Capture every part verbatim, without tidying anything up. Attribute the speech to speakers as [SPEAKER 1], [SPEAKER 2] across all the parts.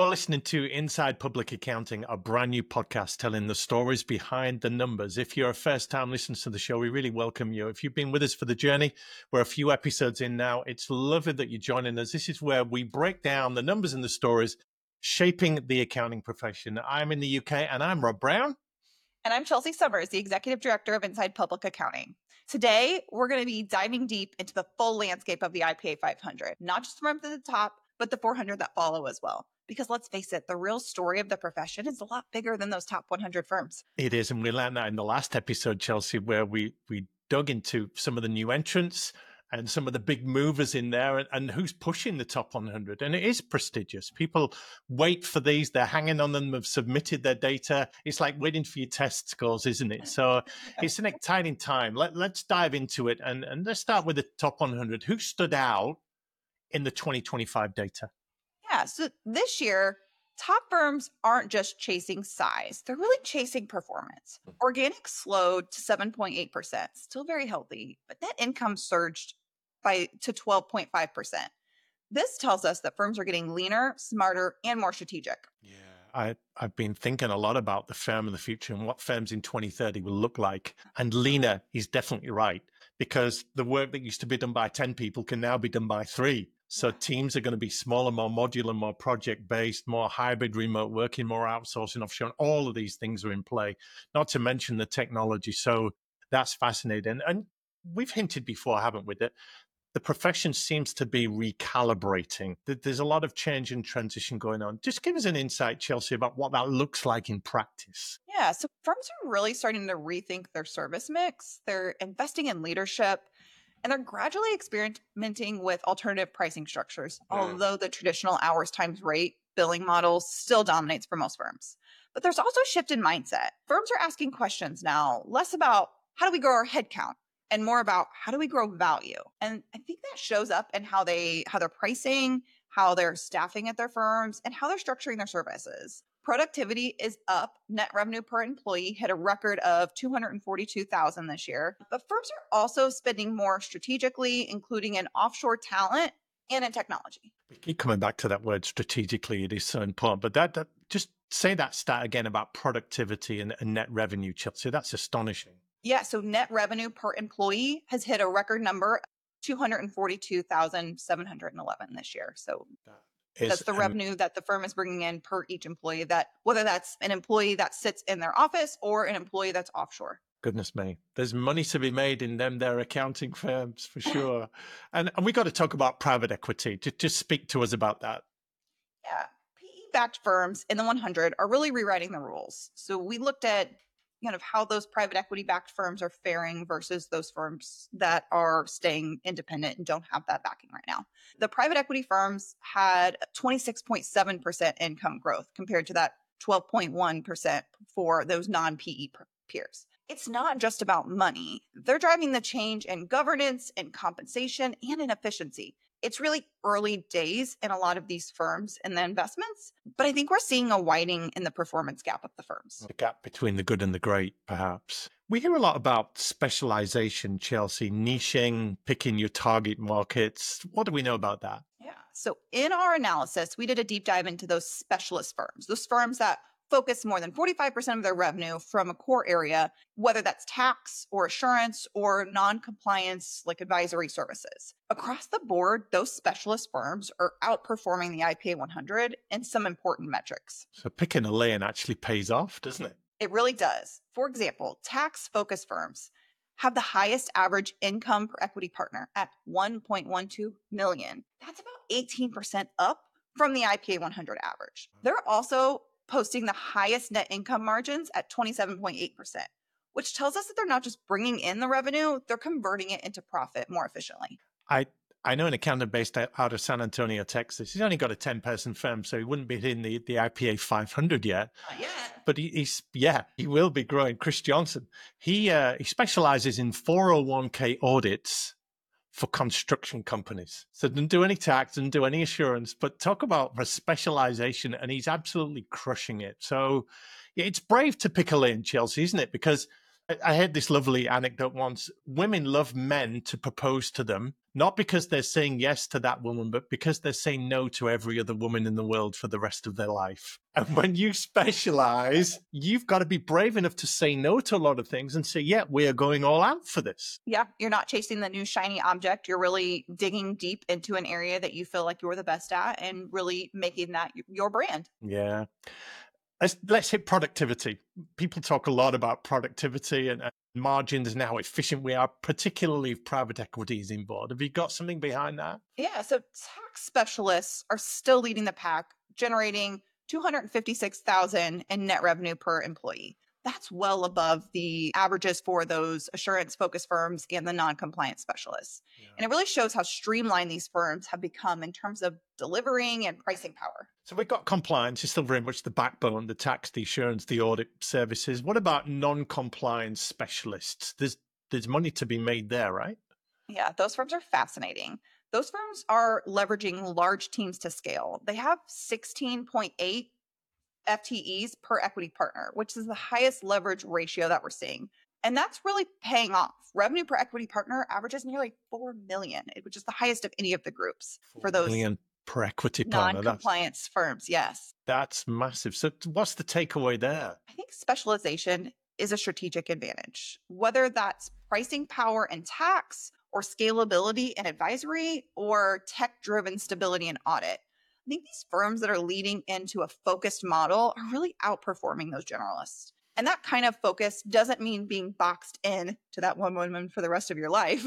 [SPEAKER 1] You're listening to Inside Public Accounting, a brand new podcast telling the stories behind the numbers. If you're a first-time listener to the show, we really welcome you. If you've been with us for the journey, we're a few episodes in now. It's lovely that you're joining us. This is where we break down the numbers and the stories shaping the accounting profession. I'm in the U K, and I'm Rob Brown.
[SPEAKER 2] And I'm Chelsea Summers, the Executive Director of Inside Public Accounting. Today, we're going to be diving deep into the full landscape of the I P A five hundred, not just from the top, but the four hundred that follow as well. Because let's face it, the real story of the profession is a lot bigger than those top one hundred firms.
[SPEAKER 1] It is, and we learned that in the last episode, Chelsea, where we, we dug into some of the new entrants and some of the big movers in there and, and who's pushing the top one hundred. And it is prestigious. People wait for these. They're hanging on them, have submitted their data. It's like waiting for your test scores, isn't it? So it's an exciting time. Let, let's dive into it. And, and let's start with the top one hundred. Who stood out in the twenty twenty-five data?
[SPEAKER 2] Yeah, so this year, top firms aren't just chasing size. They're really chasing performance. Organic slowed to seven point eight percent, still very healthy, but net income surged by to twelve point five percent. This tells us that firms are getting leaner, smarter, and more strategic.
[SPEAKER 1] Yeah, I, I've been thinking a lot about the firm of the future and what firms in twenty thirty will look like. And leaner is definitely right, because the work that used to be done by ten people can now be done by three. So teams are going to be smaller, more modular, more project-based, more hybrid remote working, more outsourcing, offshore. All of these things are in play, not to mention the technology. So that's fascinating. And we've hinted before, haven't we, that the profession seems to be recalibrating. There's a lot of change and transition going on. Just give us an insight, Chelsea, about what that looks like in practice.
[SPEAKER 2] Yeah, so firms are really starting to rethink their service mix. They're investing in leadership, and they're gradually experimenting with alternative pricing structures, mm. although the traditional hours times rate billing model still dominates for most firms. But there's also a shift in mindset. Firms are asking questions now, less about how do we grow our headcount and more about how do we grow value. And I think that shows up in how they how they're pricing, how they're staffing at their firms, and how they're structuring their services. Productivity is up. Net revenue per employee hit a record of two hundred forty-two thousand dollars this year. But firms are also spending more strategically, including in offshore talent and in technology.
[SPEAKER 1] We keep coming back to that word strategically. It is so important. But that, that just say that stat again about productivity and, and net revenue, Chelsea. That's astonishing.
[SPEAKER 2] Yeah, so net revenue per employee has hit a record number, two hundred forty-two thousand seven hundred eleven this year. So that That's the um, revenue that the firm is bringing in per each employee, that whether that's an employee that sits in their office or an employee that's offshore.
[SPEAKER 1] Goodness me. There's money to be made in them, their accounting firms, for sure. and and we got to talk about private equity. Just, just speak to us about that.
[SPEAKER 2] Yeah. P E-backed firms in the one hundred are really rewriting the rules. So we looked at kind of how those private equity-backed firms are faring versus those firms that are staying independent and don't have that backing right now. The private equity firms had twenty-six point seven percent income growth compared to that twelve point one percent for those non-P E peers. It's not just about money. They're driving the change in governance and compensation and in efficiency. It's really early days in a lot of these firms and the investments, but I think we're seeing a widening in the performance gap of the firms.
[SPEAKER 1] The gap between the good and the great, perhaps. We hear a lot about specialization, Chelsea, niching, picking your target markets. What do we know about that?
[SPEAKER 2] Yeah. So in our analysis, we did a deep dive into those specialist firms, those firms that focus more than forty-five percent of their revenue from a core area, whether that's tax or assurance or non-compliance like advisory services. Across the board, those specialist firms are outperforming the I P A one hundred in some important metrics.
[SPEAKER 1] So picking a lane actually pays off, doesn't it?
[SPEAKER 2] It really does. For example, tax-focused firms have the highest average income per equity partner at one point one two million dollars. That's about eighteen percent up from the I P A one hundred average. They're also posting the highest net income margins at twenty-seven point eight percent, which tells us that they're not just bringing in the revenue, they're converting it into profit more efficiently.
[SPEAKER 1] I I know an accountant based out of San Antonio, Texas. He's only got a ten-person firm, so he wouldn't be hitting the, the I P A five hundred yet.
[SPEAKER 2] Not yet.
[SPEAKER 1] But he, he's, yeah, he will be growing. Chris Johnson, he uh, he specializes in four oh one k audits for construction companies. So didn't do any tax, didn't do any assurance, but talk about a specialization, and he's absolutely crushing it. So yeah, it's brave to pick a lane, Chelsea, isn't it? Because I, I heard this lovely anecdote once. Women love men to propose to them, not because they're saying yes to that woman, but because they're saying no to every other woman in the world for the rest of their life. And when you specialize, you've got to be brave enough to say no to a lot of things and say, yeah, we are going all out for this.
[SPEAKER 2] Yeah, you're not chasing the new shiny object. You're really digging deep into an area that you feel like you're the best at and really making that your brand.
[SPEAKER 1] Yeah. Let's, let's hit productivity. People talk a lot about productivity and, and margins and how efficient we are, particularly if private equity is involved. Have you got something behind that?
[SPEAKER 2] Yeah, so tax specialists are still leading the pack, generating two hundred fifty-six thousand dollars in net revenue per employee. That's well above the averages for those assurance-focused firms and the non-compliant specialists. Yeah. And it really shows how streamlined these firms have become in terms of delivering and pricing power.
[SPEAKER 1] So we've got compliance is still very much the backbone, the tax, the assurance, the audit services. What about non-compliance specialists? There's there's money to be made there, right?
[SPEAKER 2] Yeah, those firms are fascinating. Those firms are leveraging large teams to scale. They have sixteen point eight F T Es per equity partner, which is the highest leverage ratio that we're seeing. And that's really paying off. Revenue per equity partner averages nearly four million, which is the highest of any of the groups for those
[SPEAKER 1] million per equity partner.
[SPEAKER 2] Non-compliance
[SPEAKER 1] that's,
[SPEAKER 2] firms, yes.
[SPEAKER 1] That's massive. So what's the takeaway there?
[SPEAKER 2] I think specialization is a strategic advantage, whether that's pricing power and tax or scalability and advisory or tech-driven stability and audit. I think these firms that are leading into a focused model are really outperforming those generalists. And that kind of focus doesn't mean being boxed in to that one woman for the rest of your life.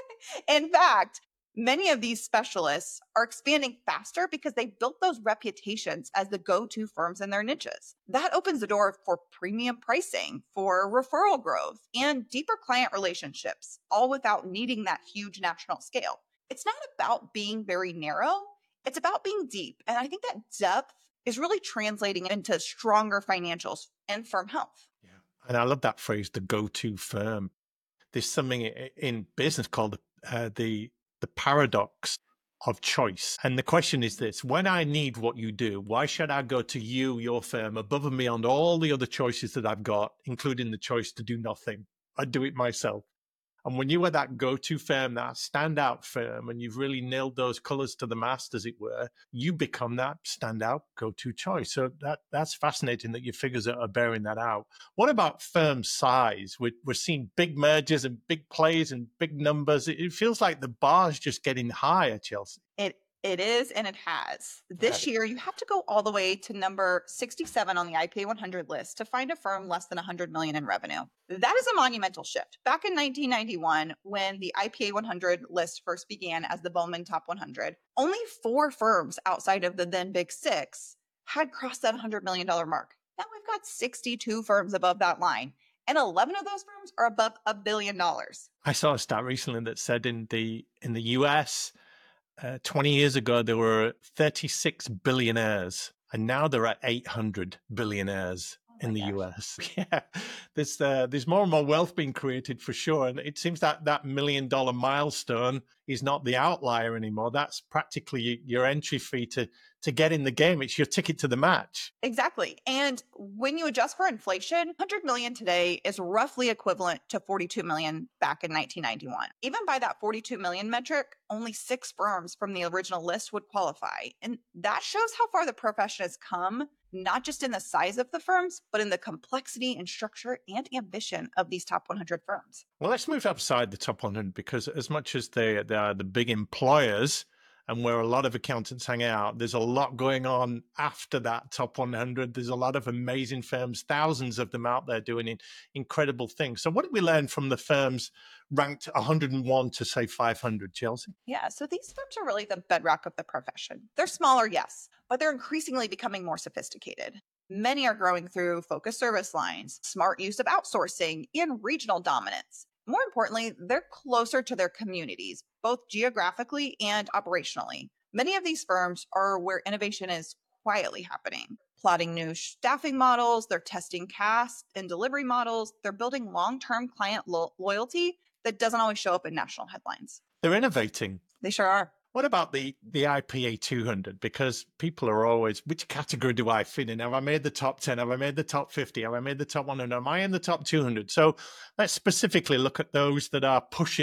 [SPEAKER 2] In fact, many of these specialists are expanding faster because they built those reputations as the go-to firms in their niches. That opens the door for premium pricing, for referral growth, and deeper client relationships, all without needing that huge national scale. It's not about being very narrow. It's about being deep. And I think that depth is really translating into stronger financials and firm health.
[SPEAKER 1] Yeah. And I love that phrase, the go-to firm. There's something in business called uh, the the paradox of choice. And the question is this: when I need what you do, why should I go to you, your firm, above and beyond all the other choices that I've got, including the choice to do nothing? I do it myself. And when you are that go-to firm, that standout firm, and you've really nailed those colors to the mast, as it were, you become that standout go-to choice. So that that's fascinating that your figures are bearing that out. What about firm size? We're, we're seeing big mergers and big plays and big numbers. It, it feels like the bar's just getting higher, Chelsea.
[SPEAKER 2] It It is, and it has. This year, you have to go all the way to number sixty-seven on the I P A one hundred list to find a firm less than one hundred million in revenue. That is a monumental shift. Back in nineteen ninety-one, when the I P A one hundred list first began as the Bowman Top one hundred, only four firms outside of the then Big Six had crossed that one hundred million dollars mark. Now we've got sixty-two firms above that line, and eleven of those firms are above a billion dollars.
[SPEAKER 1] I saw a stat recently that said in the in the U S, Uh, twenty years ago, there were thirty-six billionaires, and now there are eight hundred billionaires oh in the gosh. U S. Yeah, there's uh, there's more and more wealth being created for sure, and it seems that that million dollar milestone is not the outlier anymore. That's practically your entry fee to to get in the game. It's your ticket to the match.
[SPEAKER 2] Exactly. And when you adjust for inflation, one hundred million today is roughly equivalent to forty-two million back in nineteen ninety-one. Even by that forty-two million metric, only six firms from the original list would qualify. And that shows how far the profession has come, not just in the size of the firms, but in the complexity and structure and ambition of these top one hundred firms.
[SPEAKER 1] Well, let's move outside the top one hundred, because as much as they, they are the big employers and where a lot of accountants hang out, there's a lot going on after that top one hundred. There's a lot of amazing firms, thousands of them out there doing in, incredible things. So what did we learn from the firms ranked one hundred one to, say, five hundred, Chelsea?
[SPEAKER 2] Yeah, so these firms are really the bedrock of the profession. They're smaller, yes, but they're increasingly becoming more sophisticated. Many are growing through focused service lines, smart use of outsourcing, and regional dominance. More importantly, they're closer to their communities, both geographically and operationally. Many of these firms are where innovation is quietly happening, plotting new staffing models, they're testing cast and delivery models, they're building long-term client lo- loyalty that doesn't always show up in national headlines.
[SPEAKER 1] They're innovating.
[SPEAKER 2] They sure are.
[SPEAKER 1] What about the, the I P A two hundred? Because people are always, which category do I fit in? Have I made the top ten? Have I made the top fifty? Have I made the top one hundred? Am I in the top two hundred? So let's specifically look at those that are pushing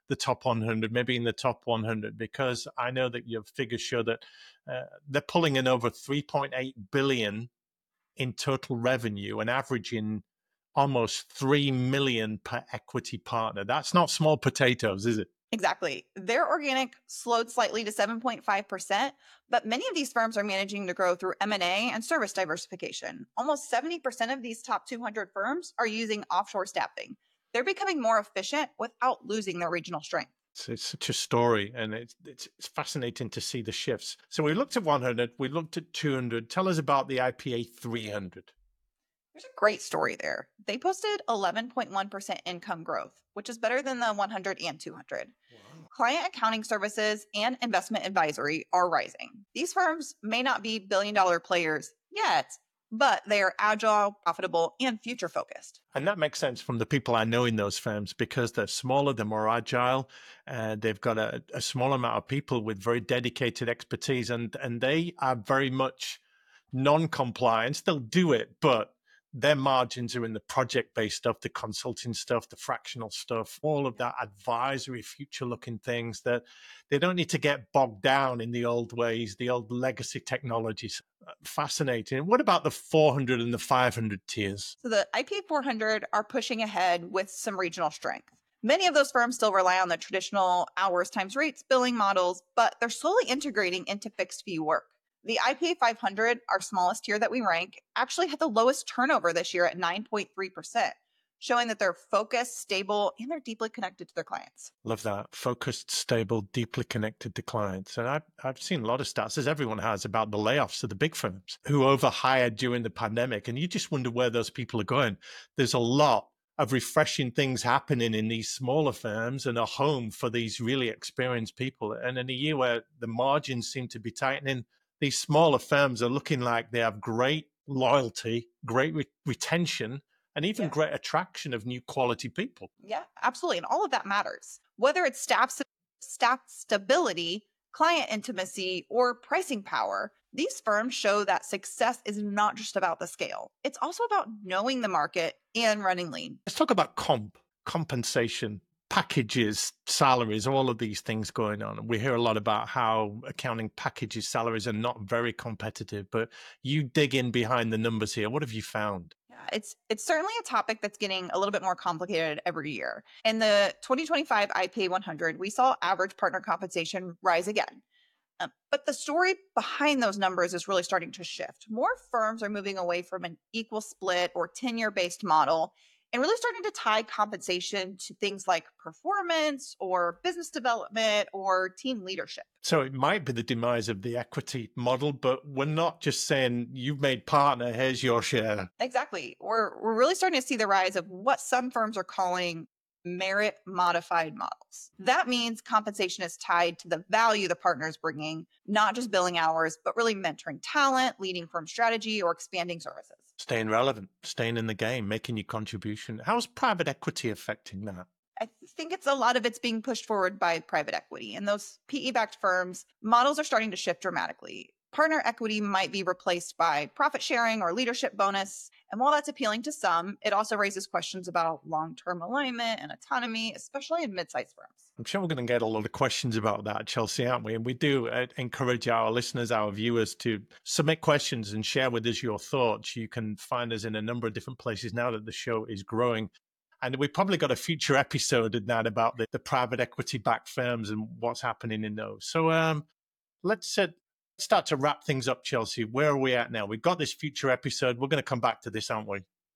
[SPEAKER 1] the top one hundred, maybe in the top one hundred, because I know that your figures show that uh, they're pulling in over three point eight billion in total revenue and averaging almost three million per equity partner. That's not small potatoes, is it?
[SPEAKER 2] Exactly. Their organic slowed slightly to seven point five percent, but many of these firms are managing to grow through M and A and service diversification. Almost seventy percent of these top two hundred firms are using offshore staffing. They're becoming more efficient without losing their regional strength.
[SPEAKER 1] It's, it's such a story, and it's, it's it's fascinating to see the shifts. So we looked at one hundred, we looked at two hundred. Tell us about the I P A three hundred.
[SPEAKER 2] There's a great story there. They posted eleven point one percent income growth, which is better than the one hundred and two hundred. Wow. Client accounting services and investment advisory are rising. These firms may not be billion dollar players yet, but they are agile, profitable, and future focused.
[SPEAKER 1] And that makes sense from the people I know in those firms, because they're smaller, they're more agile, and they've got a, a small amount of people with very dedicated expertise, and, and they are very much non-compliance. They'll do it, but their margins are in the project-based stuff, the consulting stuff, the fractional stuff, all of that advisory, future-looking things that they don't need to get bogged down in the old ways, the old legacy technologies. Fascinating. What about the four hundred and the five hundred tiers?
[SPEAKER 2] So the I P A four hundred are pushing ahead with some regional strength. Many of those firms still rely on the traditional hours times rates billing models, but they're slowly integrating into fixed fee work. The I P A five hundred, our smallest tier that we rank, actually had the lowest turnover this year at nine point three percent, showing that they're focused, stable, and they're deeply connected to their clients.
[SPEAKER 1] Love that. Focused, stable, deeply connected to clients. And I've, I've seen a lot of stats, as everyone has, about the layoffs of the big firms who overhired during the pandemic. And you just wonder where those people are going. There's a lot of refreshing things happening in these smaller firms and a home for these really experienced people. And in a year where the margins seem to be tightening, these smaller firms are looking like they have great loyalty, great re- retention, and even yeah. great attraction of new quality people.
[SPEAKER 2] Yeah, absolutely. And all of that matters. Whether it's staff, staff stability, client intimacy, or pricing power, these firms show that success is not just about the scale. It's also about knowing the market and running lean.
[SPEAKER 1] Let's talk about comp, compensation, packages, salaries, all of these things going on. We hear a lot about how accounting packages, salaries are not very competitive, but you dig in behind the numbers here. What have you found?
[SPEAKER 2] Yeah, it's it's certainly a topic that's getting a little bit more complicated every year. In the twenty twenty-five I P A one hundred, we saw average partner compensation rise again. Um, but the story behind those numbers is really starting to shift. More firms are moving away from an equal split or tenure-based model and really starting to tie compensation to things like performance or business development or team leadership.
[SPEAKER 1] So it might be the demise of the equity model, but we're not just saying you've made partner, here's your share.
[SPEAKER 2] Exactly. We're, we're really starting to see the rise of what some firms are calling merit modified models. That means compensation is tied to the value the partner is bringing, not just billing hours, but really mentoring talent, leading firm strategy, or expanding services.
[SPEAKER 1] Staying relevant, staying in the game, making your contribution. How's private equity affecting that?
[SPEAKER 2] I think it's a lot of it's being pushed forward by private equity. And those P E-backed firms, models are starting to shift dramatically. Partner equity might be replaced by profit sharing or leadership bonus. And while that's appealing to some, it also raises questions about long-term alignment and autonomy, especially in mid-sized firms.
[SPEAKER 1] I'm sure we're going to get a lot of questions about that, Chelsea, aren't we? And we do uh, encourage our listeners, our viewers, to submit questions and share with us your thoughts. You can find us in a number of different places now that the show is growing. And we've probably got a future episode in that about the, the private equity-backed firms and what's happening in those. So um, let's uh, start to wrap things up, Chelsea. Where are we at now? We've got this future episode. We're going to come back to this, aren't we?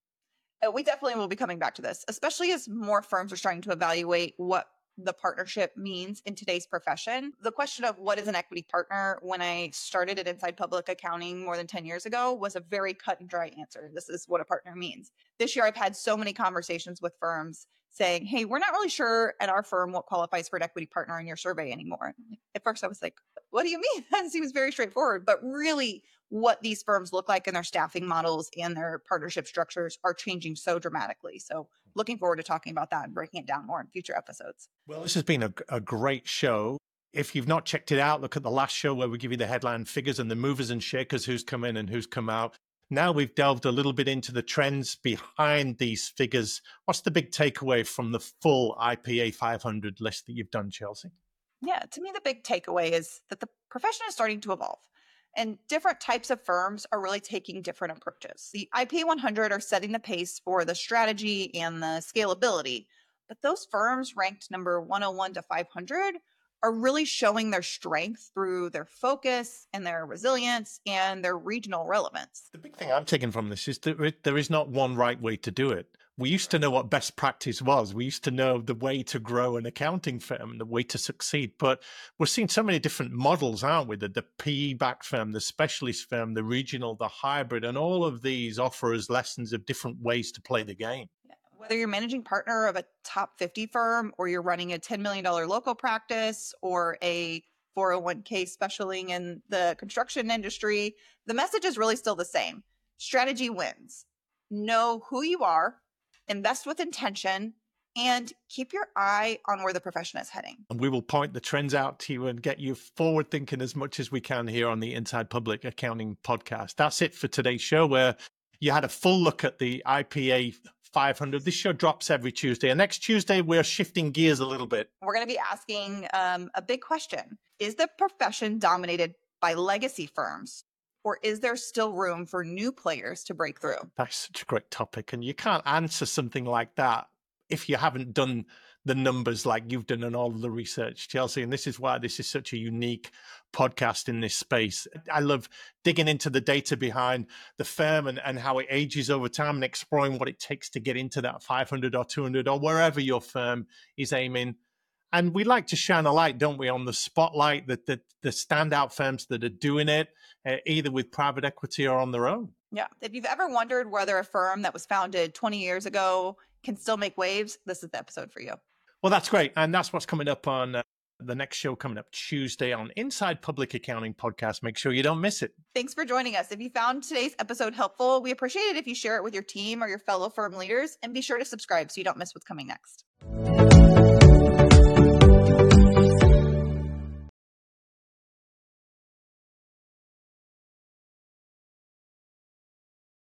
[SPEAKER 2] Uh, we definitely will be coming back to this, especially as more firms are starting to evaluate what the partnership means in today's profession. The question of what is an equity partner when I started at Inside Public Accounting more than ten years ago was a very cut and dry answer. This is what a partner means. This year, I've had so many conversations with firms saying, hey, we're not really sure at our firm what qualifies for an equity partner in your survey anymore. At first, I was like, what do you mean? That seems very straightforward. But really, what these firms look like in their staffing models and their partnership structures are changing so dramatically. So looking forward to talking about that and breaking it down more in future episodes.
[SPEAKER 1] Well, this has been a, a great show. If you've not checked it out, look at the last show where we give you the headline figures and the movers and shakers, who's come in and who's come out. Now we've delved a little bit into the trends behind these figures. What's the big takeaway from the full I P A five hundred list that you've done, Chelsea?
[SPEAKER 2] Yeah, to me, the big takeaway is that the profession is starting to evolve and different types of firms are really taking different approaches. The I P A one hundred are setting the pace for the strategy and the scalability, but those firms ranked number one oh one to five hundred are really showing their strength through their focus and their resilience and their regional relevance.
[SPEAKER 1] The big thing I'm taking from this is that there is not one right way to do it. We used to know what best practice was. We used to know the way to grow an accounting firm, the way to succeed. But we're seeing so many different models, aren't we? The, the P E-backed firm, the specialist firm, the regional, the hybrid, and all of these offer us lessons of different ways to play the game.
[SPEAKER 2] Whether you're managing partner of a top fifty firm or you're running a ten million dollars local practice or a four oh one k specialing in the construction industry, the message is really still the same. Strategy wins. Know who you are, invest with intention, and keep your eye on where the profession is heading.
[SPEAKER 1] And we will point the trends out to you and get you forward thinking as much as we can here on the Inside Public Accounting podcast. That's it for today's show, where you had a full look at the I P A five hundred. This show drops every Tuesday. And next Tuesday, we're shifting gears a little bit.
[SPEAKER 2] We're going to be asking um, a big question. Is the profession dominated by legacy firms, or is there still room for new players to break through?
[SPEAKER 1] That's such a great topic. And you can't answer something like that if you haven't done the numbers like you've done and all of the research, Chelsea. And this is why this is such a unique podcast in this space. I love digging into the data behind the firm and, and how it ages over time and exploring what it takes to get into that five hundred or two hundred or wherever your firm is aiming. And we like to shine a light, don't we, on the spotlight, that the, the standout firms that are doing it, uh, either with private equity or on their own.
[SPEAKER 2] Yeah. If you've ever wondered whether a firm that was founded twenty years ago can still make waves, this is the episode for you.
[SPEAKER 1] Well, that's great. And that's what's coming up on uh, the next show coming up Tuesday on Inside Public Accounting Podcast. Make sure you don't miss it.
[SPEAKER 2] Thanks for joining us. If you found today's episode helpful, we appreciate it if you share it with your team or your fellow firm leaders, and be sure to subscribe so you don't miss what's coming next.